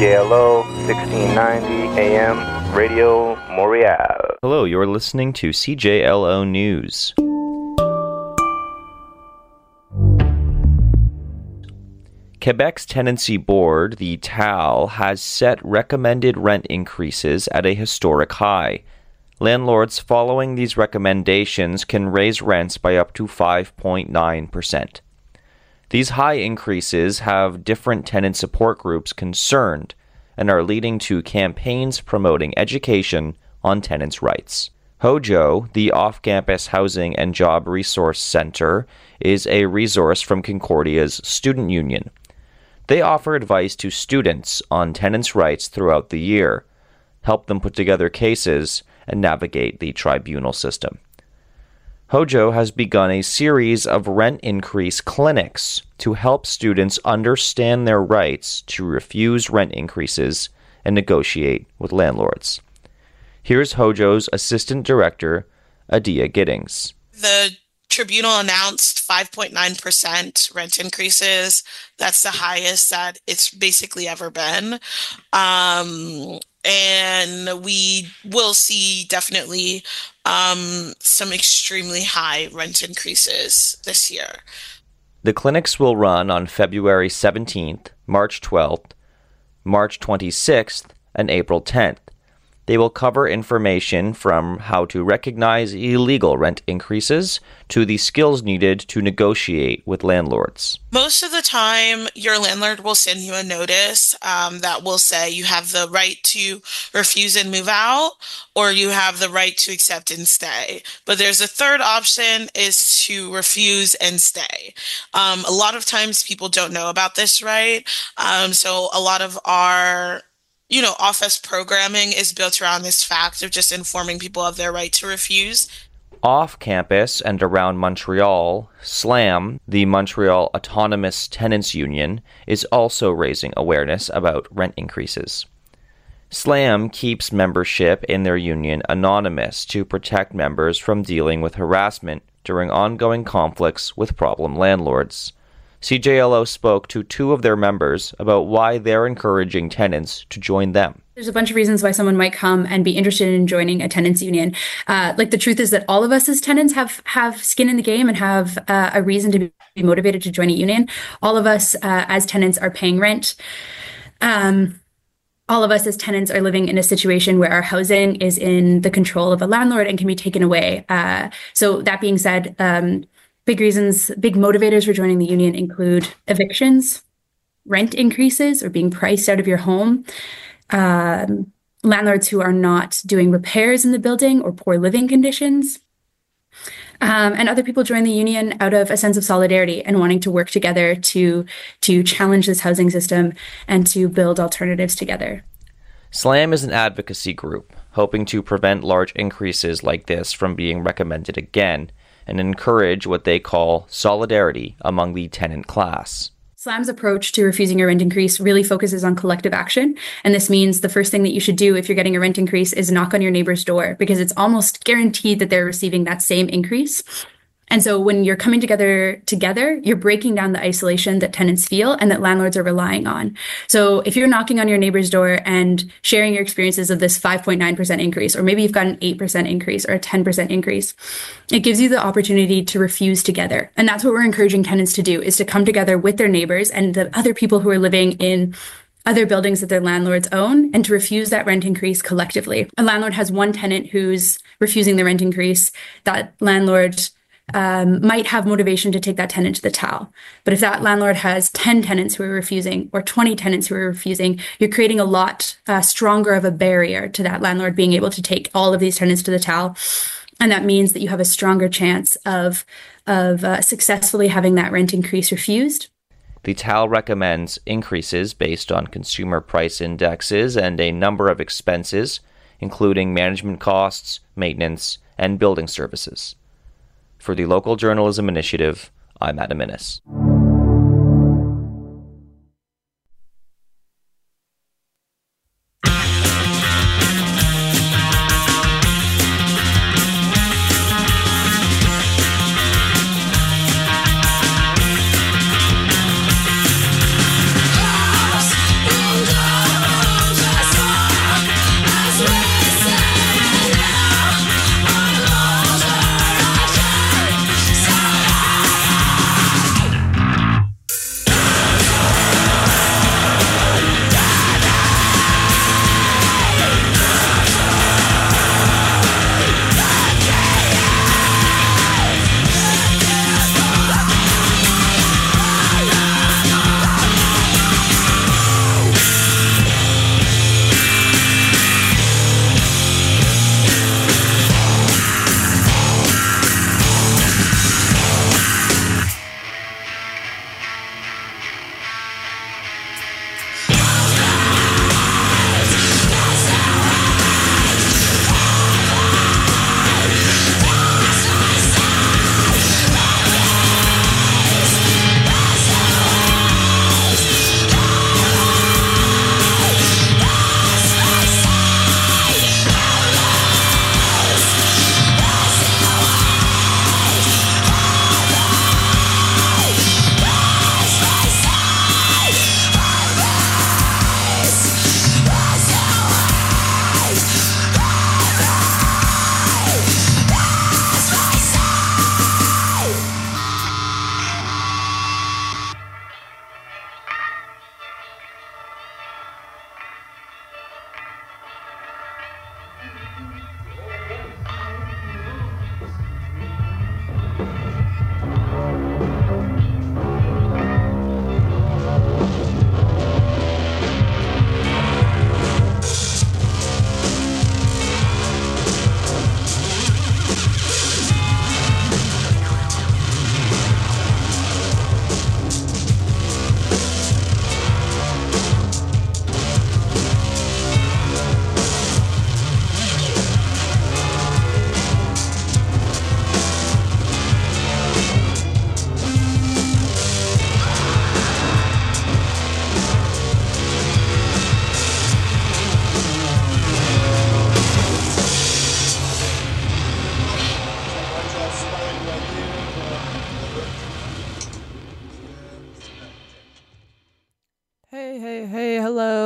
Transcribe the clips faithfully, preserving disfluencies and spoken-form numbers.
J L O sixteen ninety A M Radio Montreal. Hello, you're listening to C J L O News. Quebec's Tenancy Board, the T A L, has set recommended rent increases at a historic high. Landlords following these recommendations can raise rents by up to five point nine percent. These high increases have different tenant support groups concerned and are leading to campaigns promoting education on tenants' rights. Hojo, the off-campus housing and job resource center, is a resource from Concordia's student union. They offer advice to students on tenants' rights throughout the year, help them put together cases, and navigate the tribunal system. Hojo has begun a series of rent increase clinics to help students understand their rights to refuse rent increases and negotiate with landlords. Here's Hojo's assistant director, Adia Giddings. The tribunal announced five point nine percent rent increases. That's the highest that it's basically ever been. Um, and we will see definitely um, some extremely high rent increases this year. The clinics will run on February seventeenth, March twelfth, March twenty-sixth, and April tenth. They will cover information from how to recognize illegal rent increases to the skills needed to negotiate with landlords. Most of the time, your landlord will send you a notice um, that will say you have the right to refuse and move out, or you have the right to accept and stay. But there's a third option, is to refuse and stay. Um, a lot of times people don't know about this right. Um, so a lot of our You know, office programming is built around this fact of just informing people of their right to refuse. Off campus and around Montreal, SLAM, the Montreal Autonomous Tenants Union, is also raising awareness about rent increases. SLAM keeps membership in their union anonymous to protect members from dealing with harassment during ongoing conflicts with problem landlords. C J L O spoke to two of their members about why they're encouraging tenants to join them. There's a bunch of reasons why someone might come and be interested in joining a tenants union. Uh, like the truth is that all of us as tenants have have skin in the game and have uh, a reason to be motivated to join a union. All of us uh, as tenants are paying rent. Um, all of us as tenants are living in a situation where our housing is in the control of a landlord and can be taken away. Uh, so that being said, um, Big reasons, big motivators for joining the union include evictions, rent increases or being priced out of your home, um, landlords who are not doing repairs in the building or poor living conditions, um, and other people join the union out of a sense of solidarity and wanting to work together to, to challenge this housing system and to build alternatives together. SLAM is an advocacy group hoping to prevent large increases like this from being recommended again, and encourage what they call solidarity among the tenant class. SLAM's approach to refusing a rent increase really focuses on collective action. And this means the first thing that you should do if you're getting a rent increase is knock on your neighbor's door, because it's almost guaranteed that they're receiving that same increase. And so when you're coming together together, you're breaking down the isolation that tenants feel and that landlords are relying on. So if you're knocking on your neighbor's door and sharing your experiences of this five point nine percent increase, or maybe you've got an eight percent increase or a ten percent increase, it gives you the opportunity to refuse together. And that's what we're encouraging tenants to do, is to come together with their neighbors and the other people who are living in other buildings that their landlords own, and to refuse that rent increase collectively. A landlord has one tenant who's refusing the rent increase. That landlord Um, might have motivation to take that tenant to the T A L. But if that landlord has ten tenants who are refusing or twenty tenants who are refusing, you're creating a lot uh, stronger of a barrier to that landlord being able to take all of these tenants to the T A L. And that means that you have a stronger chance of, of uh, successfully having that rent increase refused. The T A L recommends increases based on consumer price indexes and a number of expenses, including management costs, maintenance, and building services. For the Local Journalism Initiative, I'm Adam Minnis.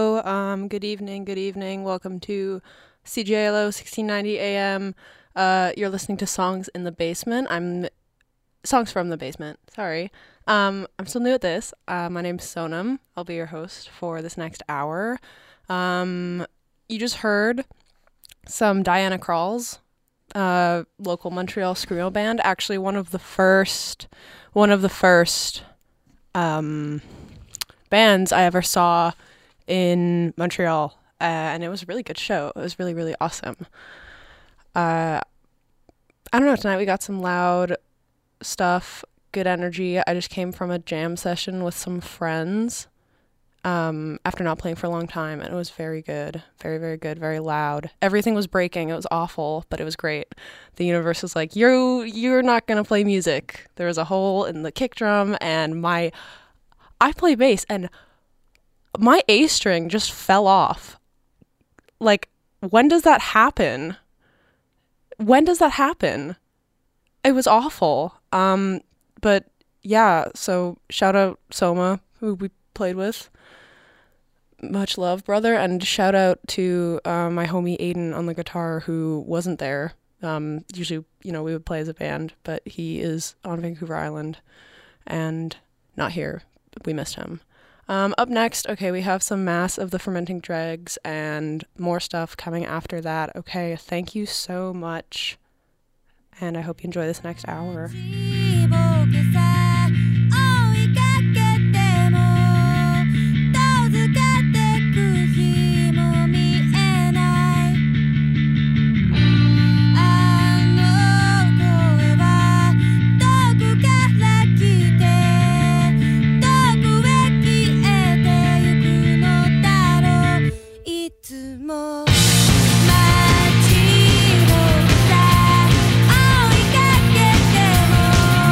Hello, um, good evening, good evening. Welcome to C J L O sixteen ninety A M. Uh, you're listening to Songs in the Basement. I'm Songs from the Basement. Sorry. Um, I'm still new at this. Uh, my name's Sonam. I'll be your host for this next hour. Um, you just heard some Diana Kralls, uh, local Montreal screamo band. Actually, one of the first, one of the first, um, bands I ever saw in Montreal, uh, and it was a really good show. It was really, really awesome. Uh, I don't know, tonight we got some loud stuff, good energy. I just came from a jam session with some friends um, after not playing for a long time, and it was very good, very, very good, very loud. Everything was breaking. It was awful, but it was great. The universe was like, you, you're not going to play music. There was a hole in the kick drum, and my, I play bass, and my A string just fell off. Like, when does that happen? When does that happen? It was awful. Um, but yeah, so shout out Soma, who we played with. Much love, brother. And shout out to uh, my homie Aiden on the guitar, who wasn't there. Um, usually, you know, we would play as a band, but he is on Vancouver Island and not here. We missed him. Um, up next, okay, we have some Mass of the Fermenting Dregs and more stuff coming after that. Okay, thank you so much, and I hope you enjoy this next hour. Thank you.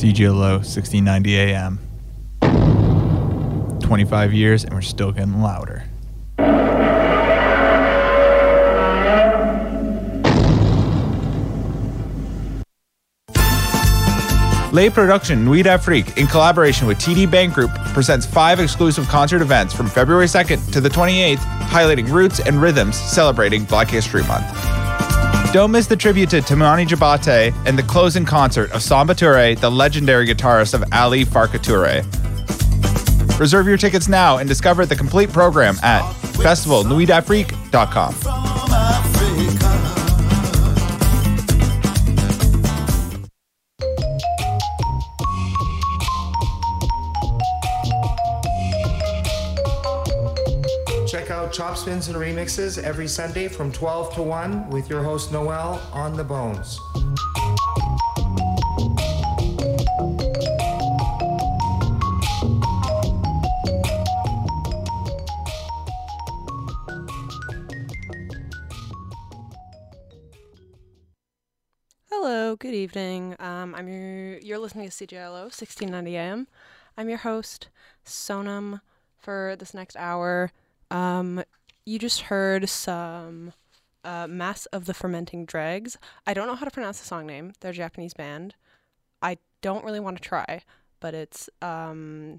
C J L O sixteen ninety A M. twenty-five years and we're still getting louder. Lay Production Nuit Afrique, in collaboration with T D Bank Group, presents five exclusive concert events from February second to the twenty-eighth, highlighting roots and rhythms celebrating Black History Month. Don't miss the tribute to Toumani Diabaté and the closing concert of Samba Touré, the legendary guitarist of Ali Farka Touré. Reserve your tickets now and discover the complete program at festival nuit afrique dot com. Check out Chop Spins and Remixes every Sunday from twelve to one with your host Noel on the Bones. Hello, good evening. Um, I'm your. You're listening to C J L O sixteen ninety A M. I'm your host Sonam for this next hour. Um, you just heard some uh, Mass of the Fermenting Dregs. I don't know how to pronounce the song name. They're a Japanese band. I don't really want to try, but it's um.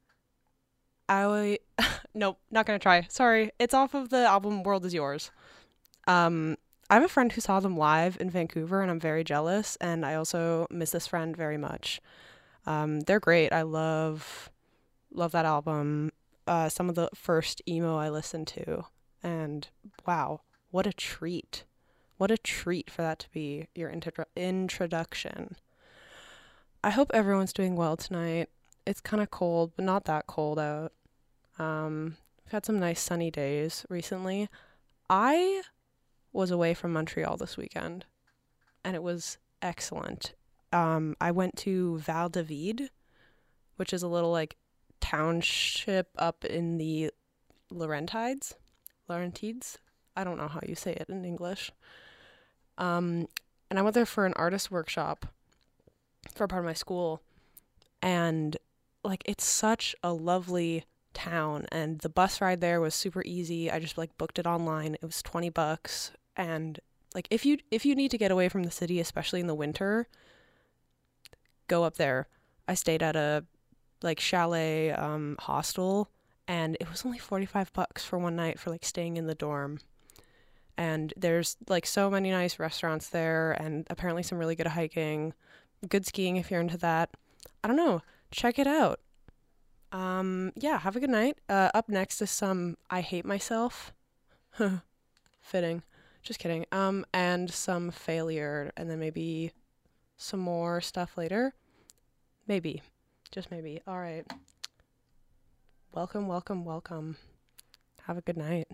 I nope, not gonna try. Sorry, it's off of the album World Is Yours. Um. I have a friend who saw them live in Vancouver, and I'm very jealous, and I also miss this friend very much. Um, they're great. I love love that album. Uh, some of the first emo I listened to, and wow, what a treat. What a treat for that to be your intro- introduction. I hope everyone's doing well tonight. It's kind of cold, but not that cold out. Um, we've had some nice sunny days recently. I was away from Montreal this weekend, and it was excellent. Um, I went to Val David, which is a little like township up in the Laurentides, Laurentides. I don't know how you say it in English. Um, and I went there for an artist workshop for a part of my school, and like it's such a lovely town, and the bus ride there was super easy. I just like booked it online. It was twenty bucks. And like if you if you need to get away from the city, especially in the winter, go up there. I stayed at a like chalet um hostel, and it was only forty-five bucks for one night for like staying in the dorm. And there's like so many nice restaurants there, and apparently some really good hiking, good skiing if you're into that. I don't know, check it out. Um yeah, have a good night. Uh up next is some I Hate Myself. Fitting. Just kidding. Um, and some Failure, and then maybe some more stuff later. Maybe. Just maybe. All right. Welcome, welcome, welcome. Have a good night.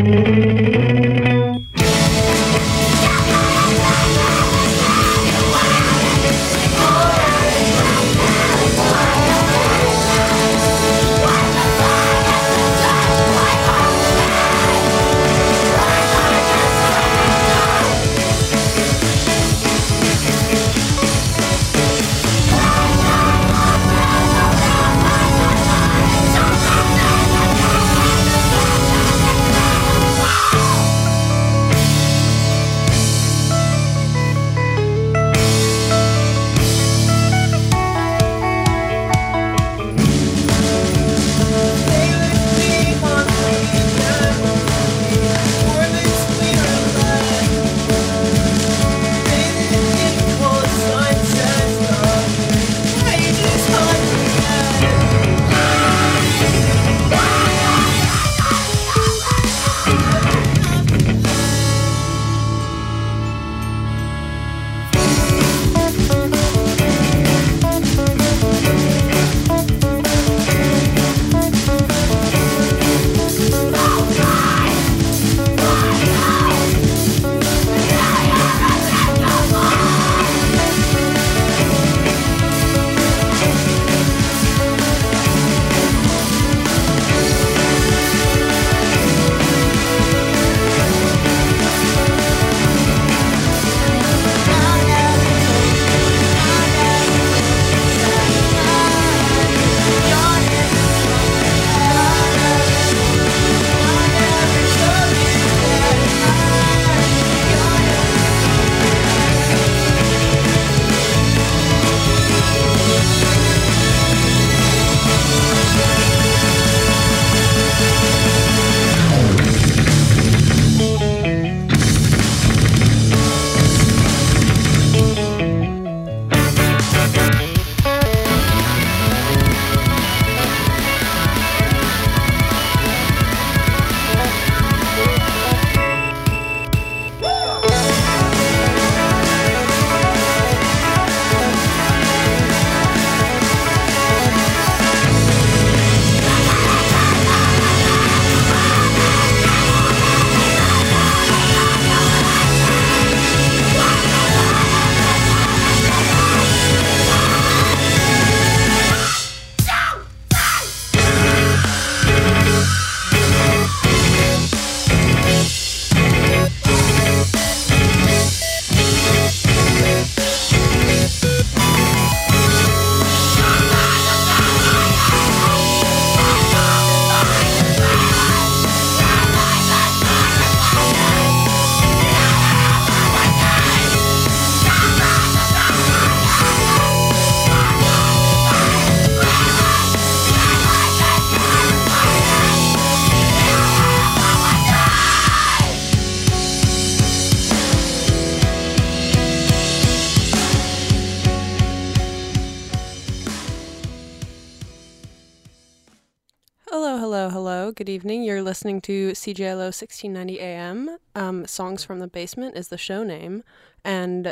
Good evening. You're listening to C J L O sixteen ninety A M. Um, Songs from the Basement is the show name, and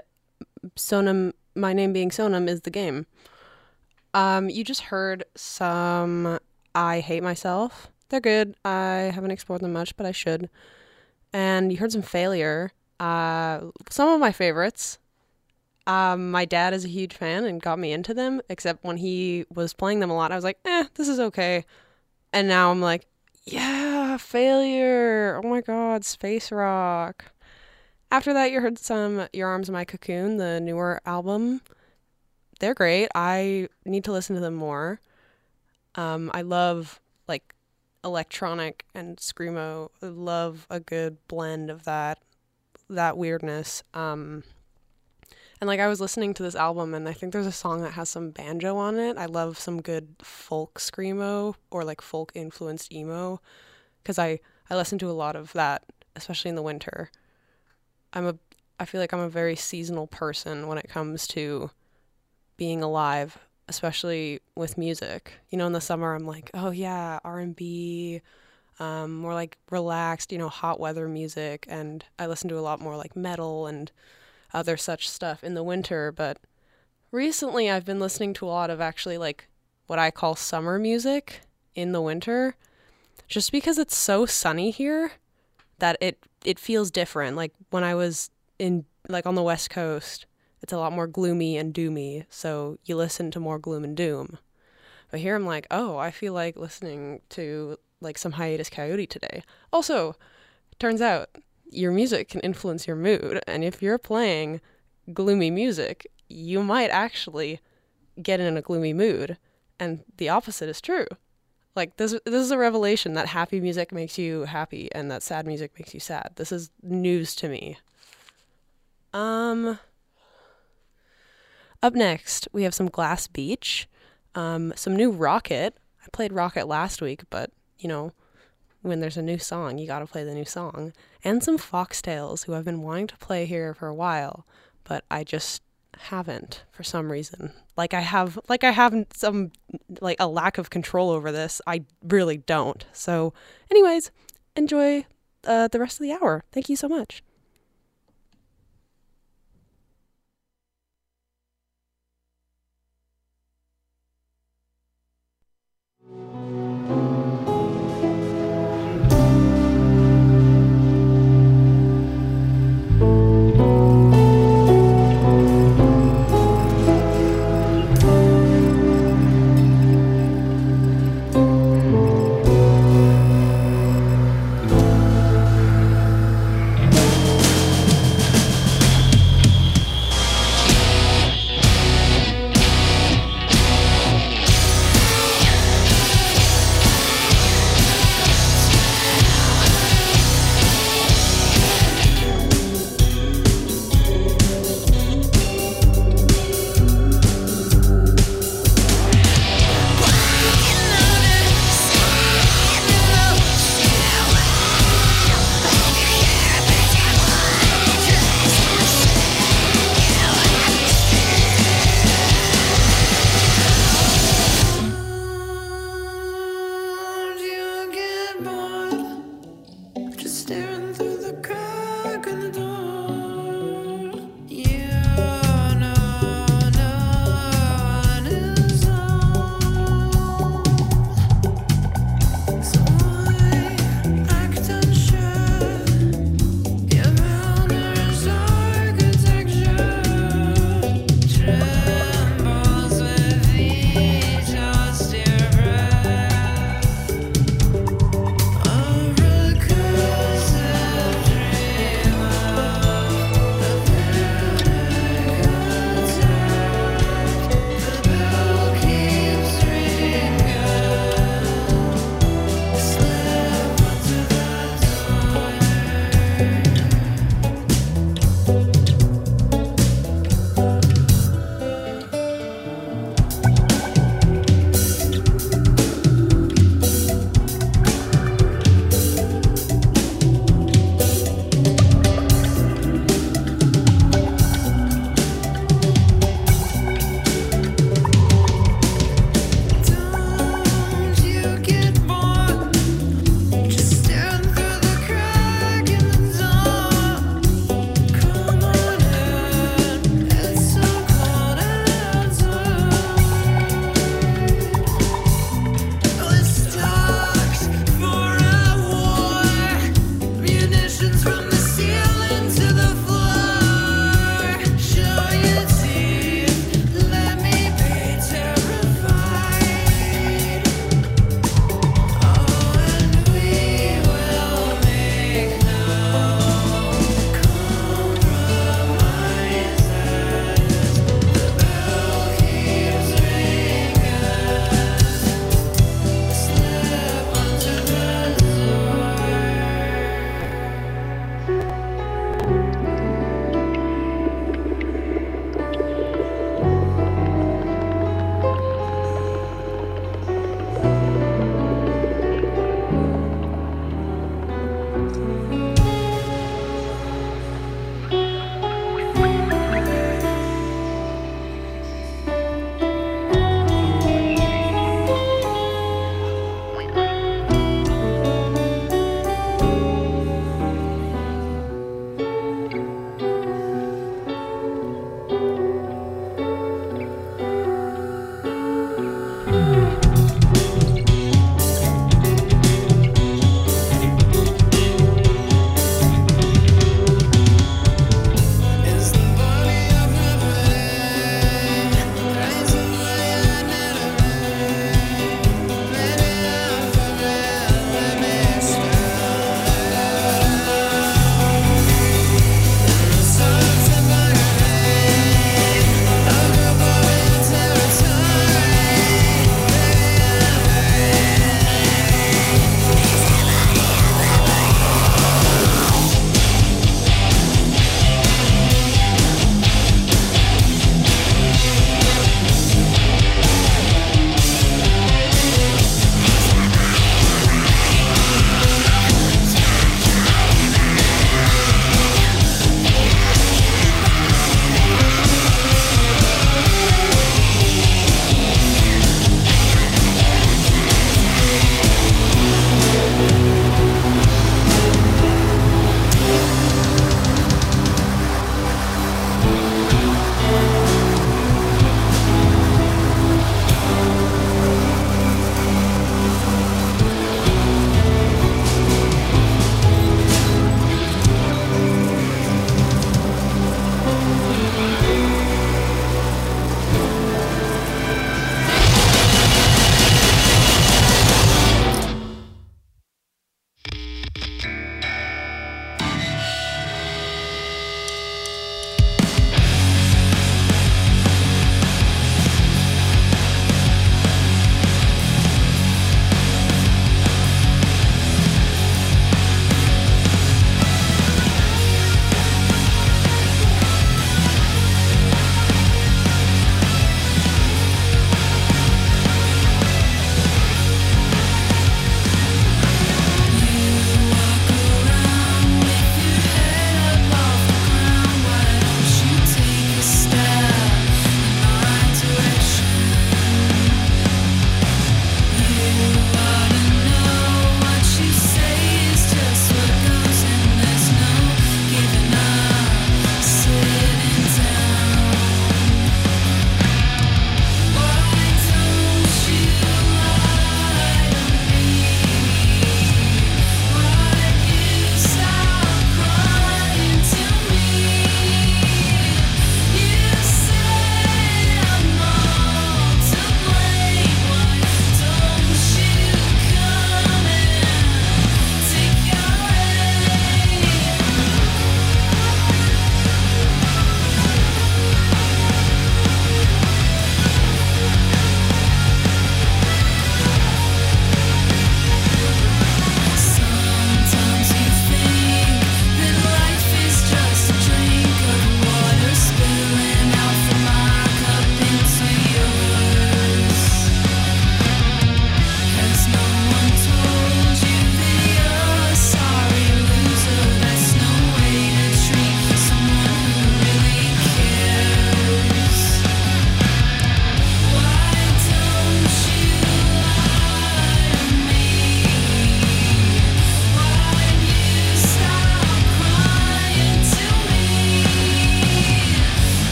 Sonam, my name being Sonam, is the game. Um, you just heard some I Hate Myself. They're good. I haven't explored them much, but I should. And you heard some Failure. Uh, some of my favorites. Um, my dad is a huge fan and got me into them, except when he was playing them a lot, I was like, eh, this is okay. And now I'm like, yeah, Failure. Oh my god, space rock. After that, you heard some Your Arms My Cocoon, the newer album. They're great. I need to listen to them more. Um, I love, like, electronic and screamo. I love a good blend of that, that weirdness. Um, and, like, I was listening to this album, and I think there's a song that has some banjo on it. I love some good folk screamo or, like, folk-influenced emo, because I, I listen to a lot of that, especially in the winter. I'm a, I feel like I'm a very seasonal person when it comes to being alive, especially with music. You know, in the summer, I'm like, oh yeah, R and B, um, more like relaxed, you know, hot weather music, and I listen to a lot more like metal and other such stuff in the winter. But recently I've been listening to a lot of actually like what I call summer music in the winter, just because it's so sunny here. that it it feels different. Like when I was in like on the West Coast, it's a lot more gloomy and doomy, so you listen to more gloom and doom. But here I'm like, oh, I feel like listening to like some Hiatus Coyote today. Also, turns out your music can influence your mood, and if you're playing gloomy music, you might actually get in a gloomy mood, and the opposite is true. Like this this is a revelation that happy music makes you happy and that sad music makes you sad. This is news to me. Um Up next, we have some Glass Beach, um, some new Rocket. I played Rocket last week, but, you know, when there's a new song, you gotta play the new song. And some Foxtails, who I've been wanting to play here for a while, but I just haven't for some reason. Like I have, like I have some, like a lack of control over this. I really don't. So, anyways, enjoy uh, the rest of the hour. Thank you so much.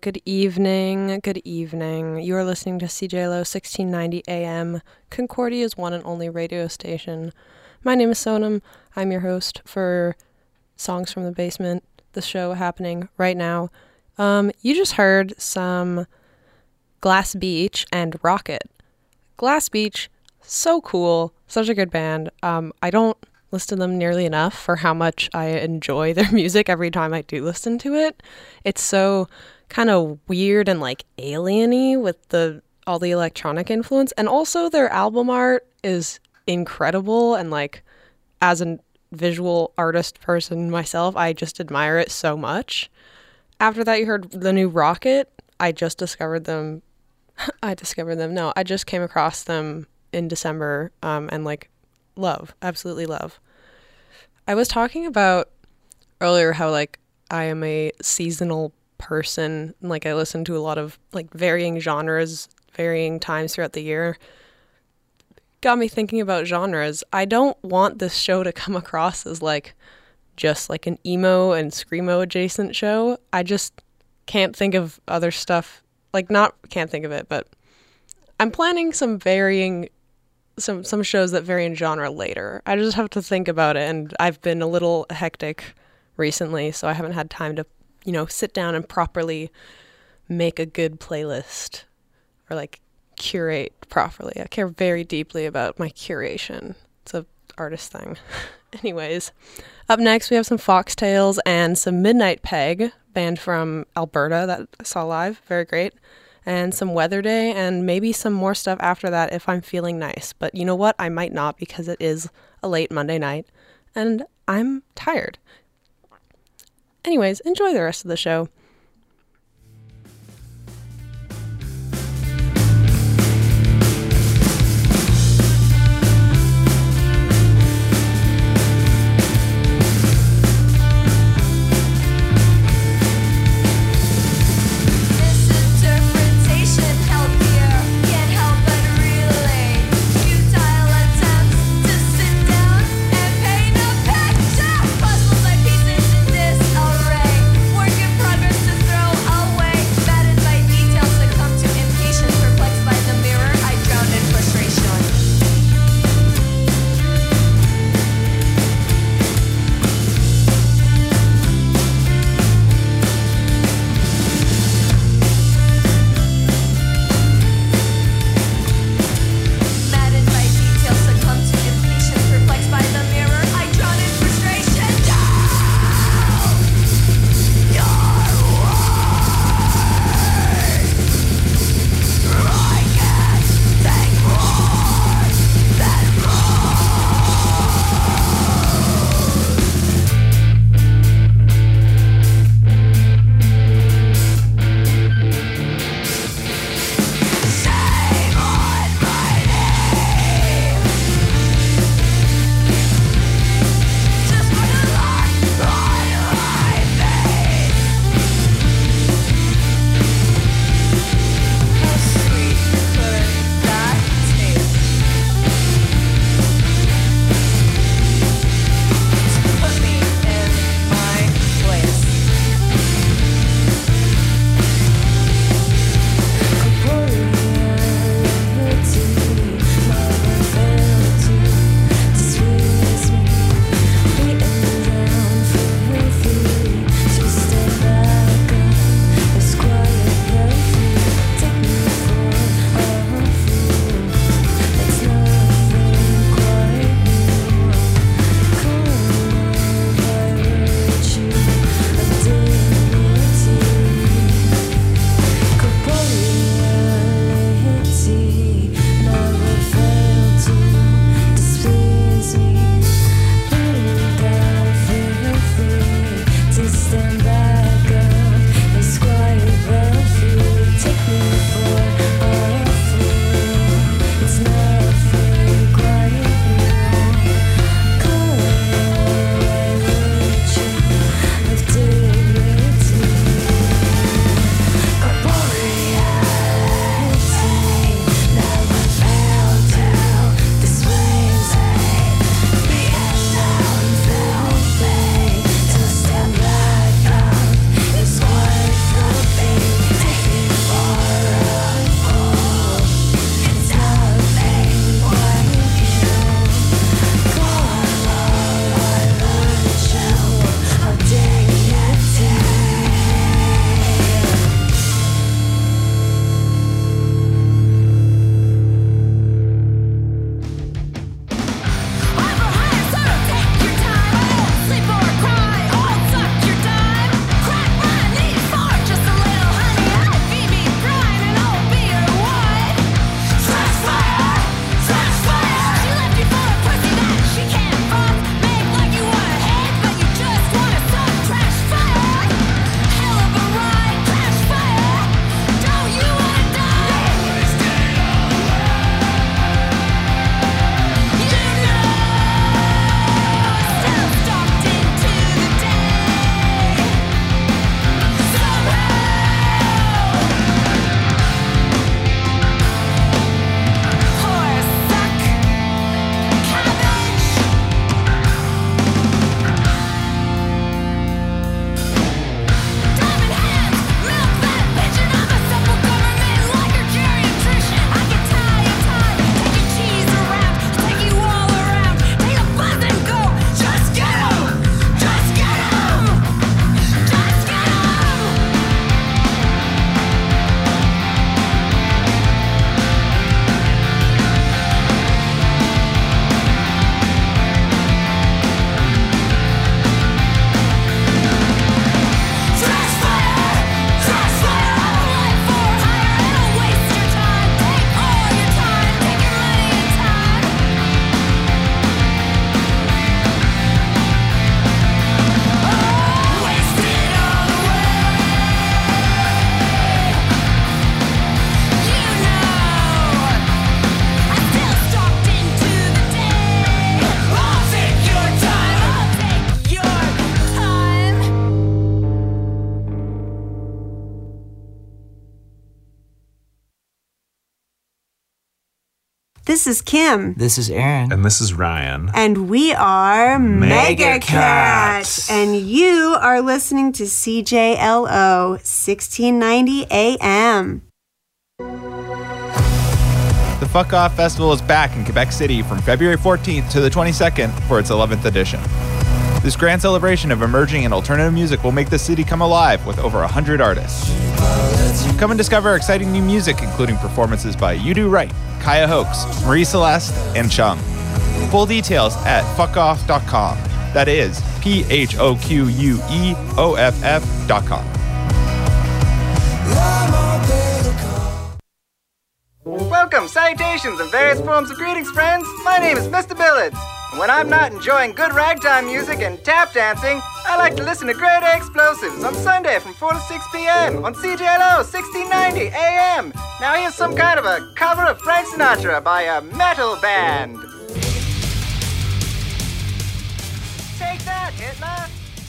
good evening, good evening. You are listening to C J L O sixteen ninety A M, Concordia's one and only radio station. My name is Sonam. I'm your host for Songs from the Basement, the show happening right now. Um, you just heard some Glass Beach and Rocket. Glass Beach, so cool, such a good band. Um, I don't listen to them nearly enough for how much I enjoy their music every time I do listen to it. It's so kind of weird and like alien-y with the all the electronic influence, and also their album art is incredible, and like as a visual artist person myself, I just admire it so much. After that, you heard the new Rocket. I just discovered them. I discovered them. No, I just came across them in December, um, and like love, absolutely love. I was talking about earlier how like I am a seasonal person. Like I listen to a lot of like varying genres, varying times throughout the year. Got me thinking about genres. I don't want this show to come across as like just like an emo and screamo adjacent show. I just can't think of other stuff. Like not can't think of it, but I'm planning some varying some some shows that vary in genre later. I just have to think about it, and I've been a little hectic recently, so I haven't had time to, you know, sit down and properly make a good playlist or like curate properly. I care very deeply about my curation. It's a artist thing. Anyways, up next we have some Foxtails and some Midnight Peg, band from Alberta that I saw live, very great, and some Weather Day, and maybe some more stuff after that if I'm feeling nice. But you know what? I might not, because it is a late Monday night and I'm tired. Anyways, enjoy the rest of the show. Puzzles like pieces in this array. Work in progress. This is Kim. This is Aaron. And this is Ryan. And we are Mega Megacat. Cat. And you are listening to C J L O sixteen ninety A M. The Fuck Off Festival is back in Quebec City from February fourteenth to the twenty-second for its eleventh edition. This grand celebration of emerging and alternative music will make the city come alive with over one hundred artists. Come and discover exciting new music, including performances by You Do Right, Kaya Hoax, Marie Celeste, and Chung. Full details at fuck off dot com. That is P H O Q U E O F F dot com. Welcome, salutations, and various forms of greetings, friends. My name is Mister Billets. And when I'm not enjoying good ragtime music and tap dancing, I like to listen to Grade A Explosives on Sunday from four to six p.m. on C J L O sixteen ninety A M. Now here's some kind of a cover of Frank Sinatra by a metal band. Take that, Hitler!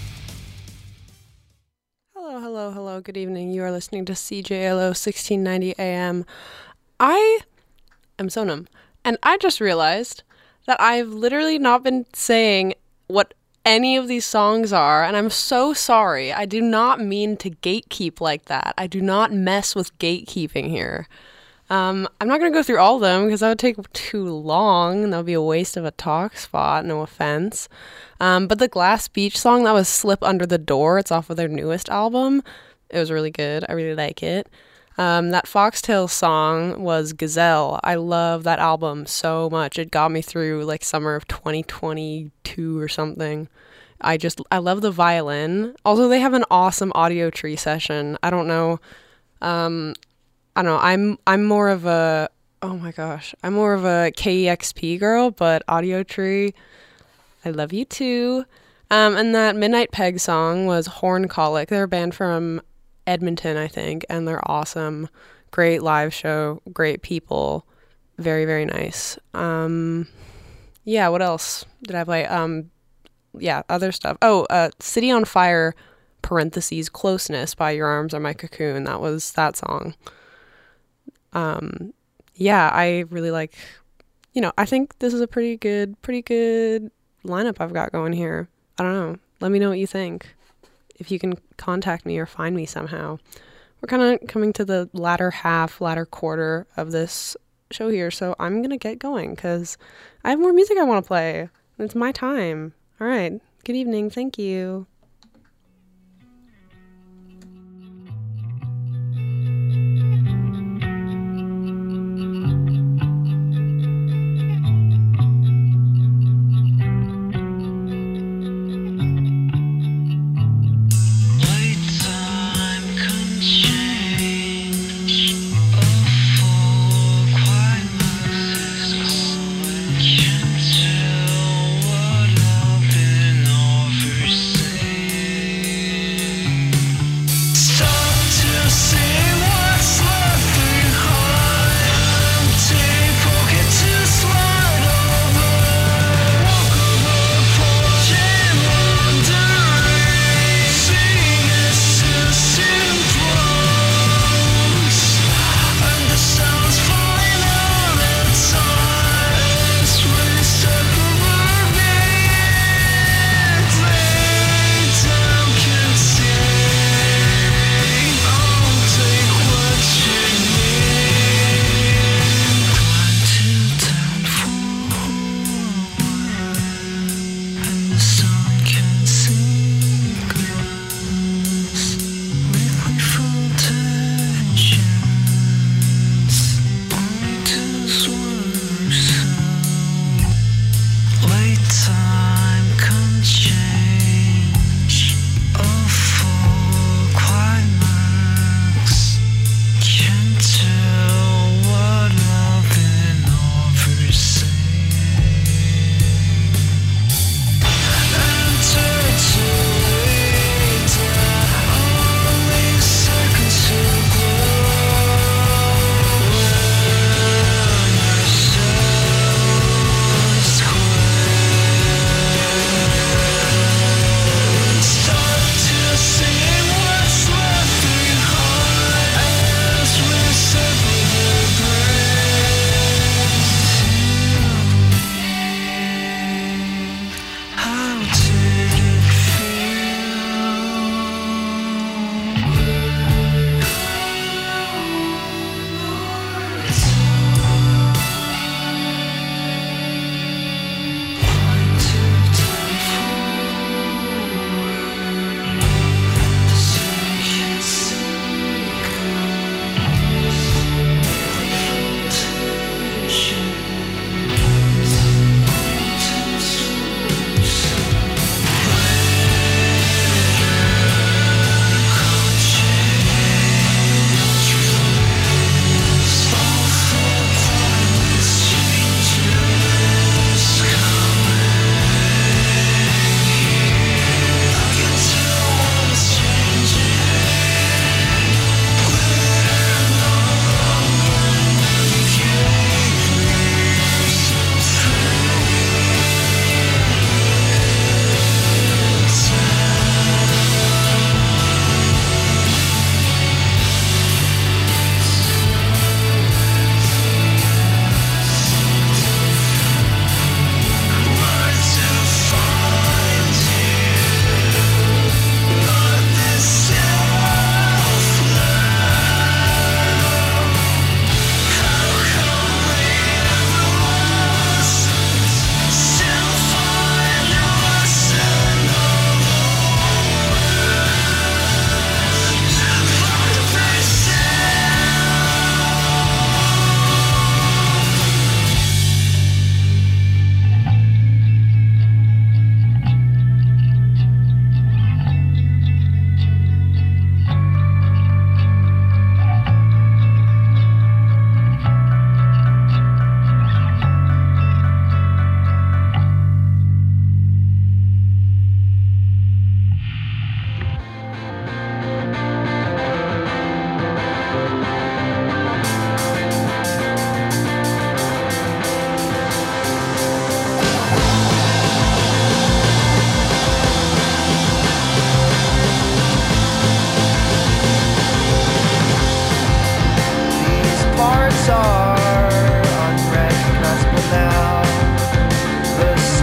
Hello, hello, hello. Good evening. You are listening to C J L O sixteen ninety A M. I am Sonam, and I just realized that I've literally not been saying what any of these songs are, and I'm so sorry. I do not mean to gatekeep like that. I do not mess with gatekeeping here. Um, I'm not going to go through all of them because that would take too long, and that would be a waste of a talk spot, no offense. Um, but the Glass Beach song, that was Slip Under the Door. It's off of their newest album. It was really good. I really like it. Um, that Foxtail song was Gazelle. I love that album so much. It got me through like summer of twenty twenty-two or something. I just, I love the violin. Also, they have an awesome Audio Tree session. I don't know. Um, I don't know. I'm, I'm more of a, oh my gosh, I'm more of a K E X P girl, but Audio Tree, I love you too. Um, and that Midnight Peg song was Horn Colic. They're a band from Edmonton, I think, and they're awesome. Great live show, great people, very, very nice. Um, yeah, what else did I play? Um, yeah, other stuff. Oh, uh, City on Fire, parentheses, Closeness by Your Arms Are My Cocoon. That was that song. Um, yeah, I really like, you know, I think this is a pretty good, pretty good lineup I've got going here. I don't know. Let me know what you think. If you can contact me or find me somehow. We're kind of coming to the latter half, latter quarter of this show here, so I'm going to get going because I have more music I want to play. It's my time. All right. Good evening. Thank you.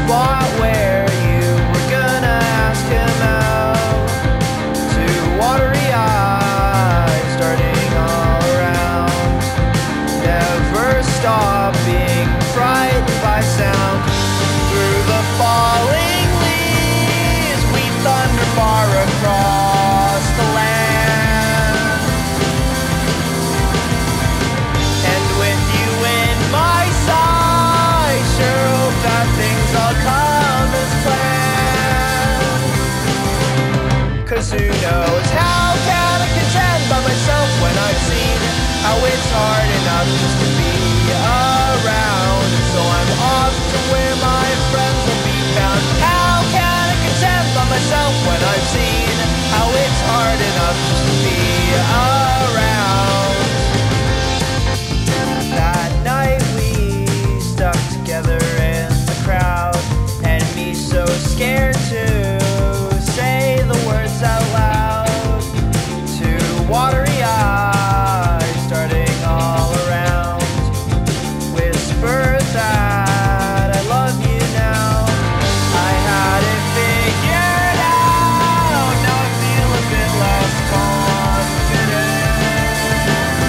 spot where you were gonna ask him out. Two watery eyes darting all around. Never stop being frightened by sound. Through the falling leaves we thunder far across the land. And with you in my sight, sure hope that things all come as planned. Cause who knows, how can I contend by myself when I've seen how it's hard enough just to be around? And so I'm off to where my friends will be found. How can I contend by myself when I've seen how it's hard enough just to be around? That night we stuck together in the crowd, and me so scared to say the words out loud. Two watery eyes darting all around, whisper that I love you now. I had it figured out, now I feel a bit less confident.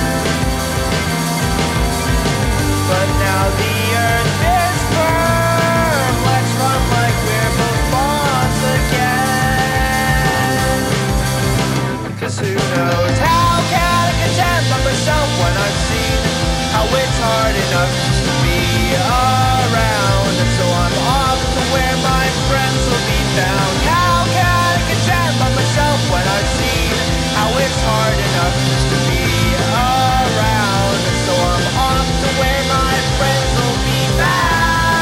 But now the earth is firm, let's run like we're both bonds again. Cause who knows, how can I contend by myself when I've seen how it's hard enough just to be around? And so I'm off to where my friends will be found. How can I contend by myself when I've seen how it's hard enough just to be around? And so I'm off to where my friends will be found.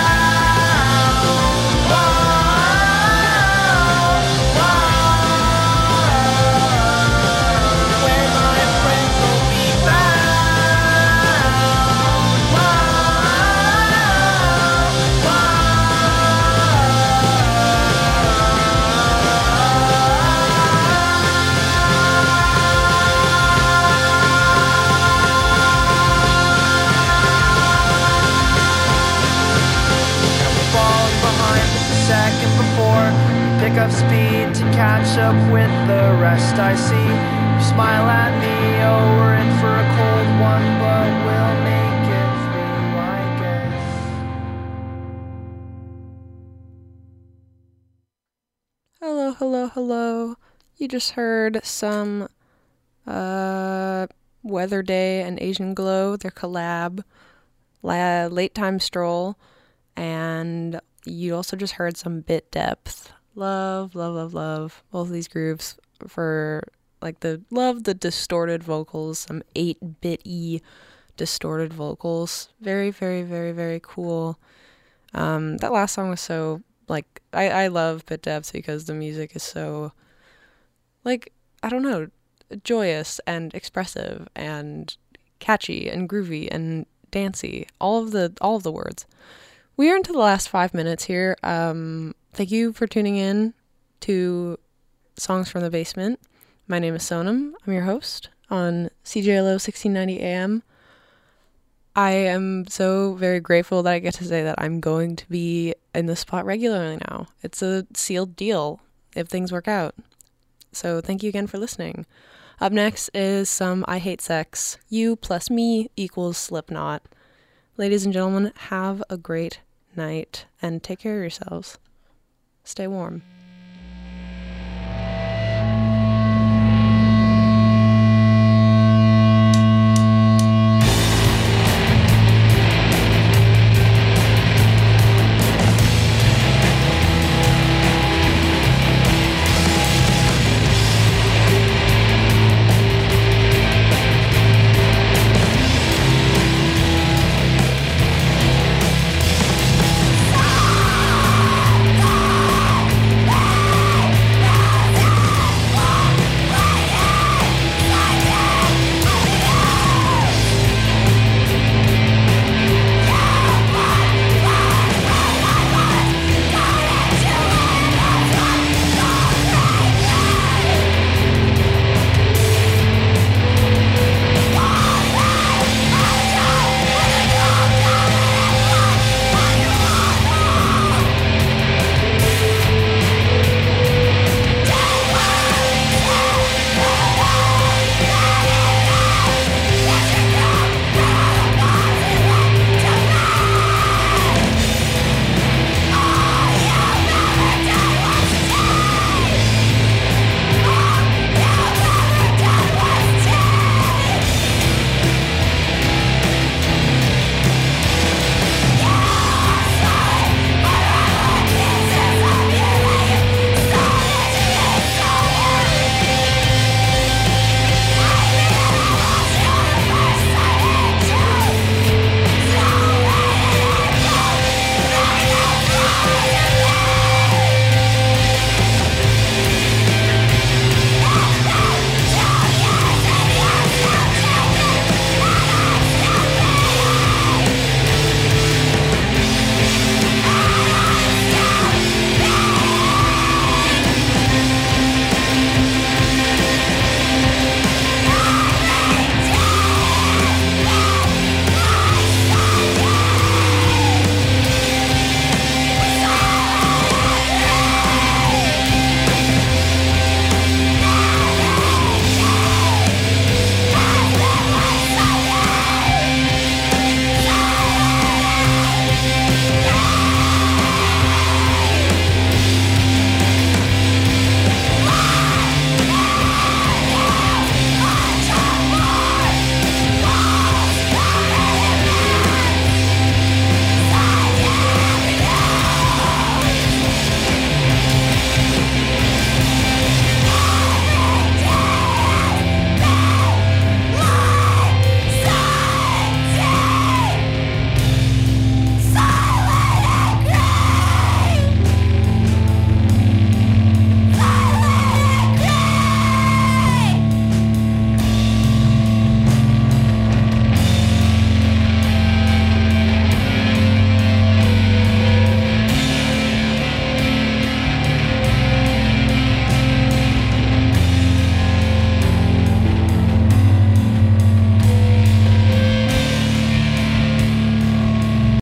Where my friends will be falling behind just a second before we pick up speed to catch up with the rest. I see you smile at me, oh, we're in for a cold one, but we'll make it through, I guess. Hello, hello, hello. You just heard some uh, Weather Day and Asian Glow, their collab, La- Late Time Stroll, and you also just heard some Bit Depth. Love, love, love, love both of these groups for like the love the distorted vocals, some eight-bit-y distorted vocals. Very, very, very, very cool. Um, that last song was so like I, I love Bit Depth because the music is so like I don't know, joyous and expressive and catchy and groovy and dancey. All of the all of the words. We are into the last five minutes here. Um, thank you for tuning in to Songs from the Basement. My name is Sonam. I'm your host on C J L O sixteen ninety A M. I am so very grateful that I get to say that I'm going to be in this spot regularly now. It's a sealed deal if things work out. So thank you again for listening. Up next is some I Hate Sex. You plus me equals Slipknot. Ladies and gentlemen, have a great night and take care of yourselves. Stay warm.